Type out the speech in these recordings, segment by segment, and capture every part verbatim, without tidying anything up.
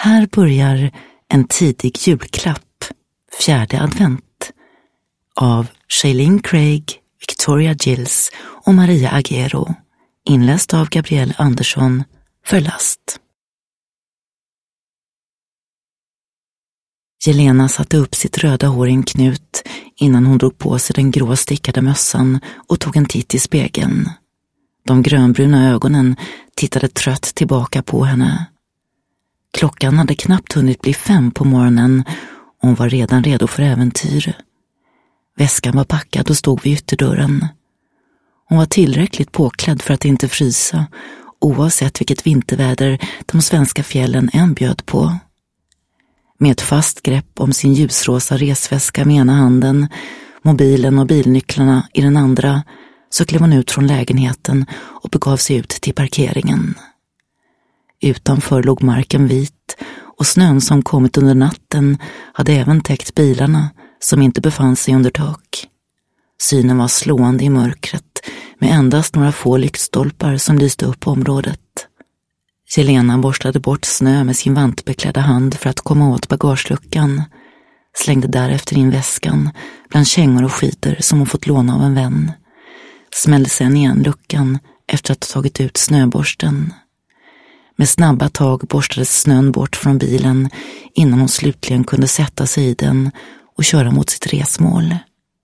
Här börjar en tidig julklapp, fjärde advent, av Shailene Craig, Victoria Gills och Maria Agero, inläst av Gabrielle Andersson för Last. Jelena satte upp sitt röda hår i en knut innan hon drog på sig den grå stickade mössan och tog en titt i spegeln. De grönbruna ögonen tittade trött tillbaka på henne. Klockan hade knappt hunnit bli fem på morgonen och hon var redan redo för äventyr. Väskan var packad och stod vid ytterdörren. Hon var tillräckligt påklädd för att inte frysa, oavsett vilket vinterväder de svenska fjällen än bjöd på. Med ett fast grepp om sin ljusrosa resväska med ena handen, mobilen och bilnycklarna i den andra, så klev hon ut från lägenheten och begav sig ut till parkeringen. Utanför låg marken vit och snön som kommit under natten hade även täckt bilarna som inte befann sig under tak. Synen var slående i mörkret med endast några få lyktstolpar som lyste upp området. Jelena borstade bort snö med sin vantbeklädda hand för att komma åt bagageluckan, slängde därefter in väskan bland kängor och skidor som hon fått låna av en vän. Smällde sedan igen luckan efter att ha tagit ut snöborsten. Med snabba tag borstades snön bort från bilen innan hon slutligen kunde sätta sig i den och köra mot sitt resmål.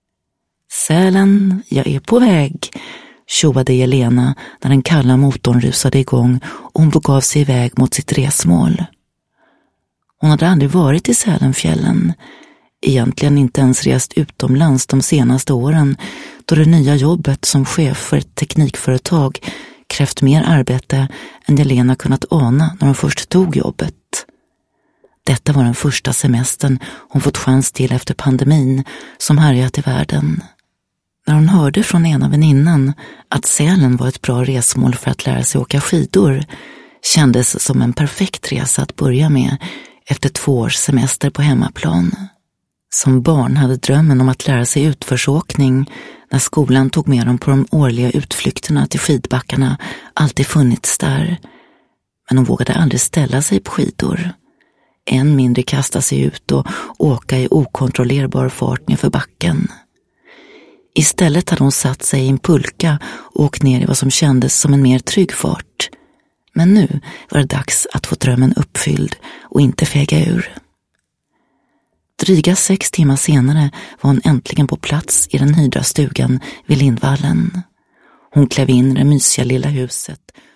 Sälen, jag är på väg, tjoade Jelena när den kalla motorn rusade igång och hon begav sig iväg mot sitt resmål. Hon hade aldrig varit i Sälenfjällen, egentligen inte ens rest utomlands de senaste åren, då det nya jobbet som chef för ett teknikföretag krävt mer arbete än Jelena kunnat ana när hon först tog jobbet. Detta var den första semestern hon fått chans till efter pandemin som härjat i världen. När hon hörde från ena väninnan att Sälen var ett bra resmål för att lära sig åka skidor, kändes som en perfekt resa att börja med efter två års semester på hemmaplan. Som barn hade drömmen om att lära sig utförsåkning när skolan tog med dem på de årliga utflykterna till skidbackarna alltid funnits där. Men hon vågade aldrig ställa sig på skidor. Än mindre kasta sig ut och åka i okontrollerbar fart nerför backen. Istället hade hon satt sig i en pulka och åkt ner i vad som kändes som en mer trygg fart. Men nu var det dags att få drömmen uppfylld och inte fega ur. Dryga sex timmar senare var hon äntligen på plats i den hyrda stugan vid Lindvallen. Hon klev in i det mysiga lilla huset